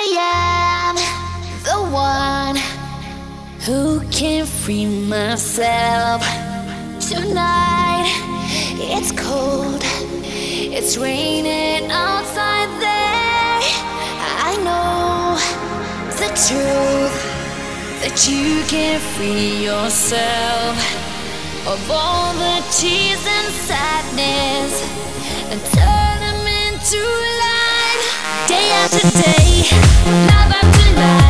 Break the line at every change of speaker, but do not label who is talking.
am the one who can free myself. Tonight, it's cold, it's raining outside there. I know the truth, that you can free yourself of all the tears and sadness and turn them into light. Day after day, life after life.